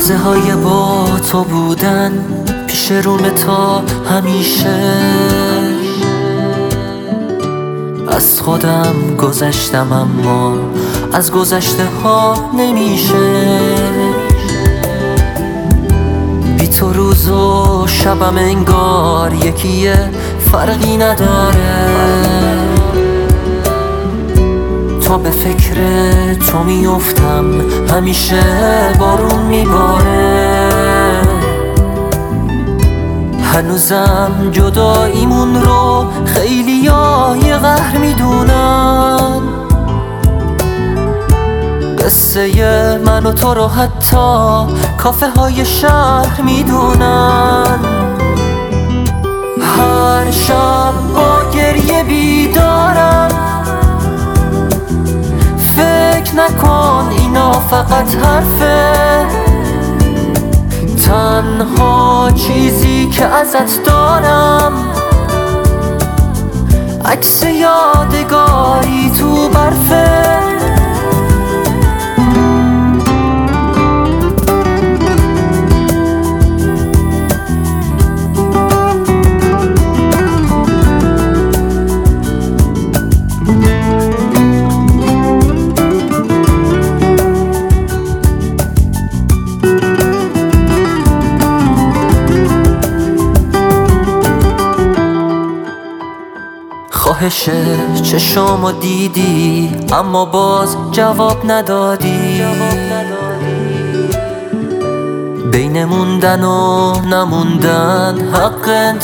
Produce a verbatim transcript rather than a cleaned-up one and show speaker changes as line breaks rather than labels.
لحظه های با تو بودن پیش رومه تا همیشه. از خودم گذشتم اما از گذشته ها نمیشه. بی تو روز و شبم انگار یکیه، فرقی نداره. تا به فکر تو میافتم همیشه بارون میباره. هنوزم جداییمون رو خیلی یه قهر میدونن. قصه من و تو رو حتی کافه های شهر میدونن. هر شب با گریه بیدارم، فکر نکن اینا فقط حرفه. تنها چیزی که ازت دارم عکس یادگاری تو برفه. خواهشه چشامو دیدی اما باز جواب ندادی. بین موندن و نموندن حق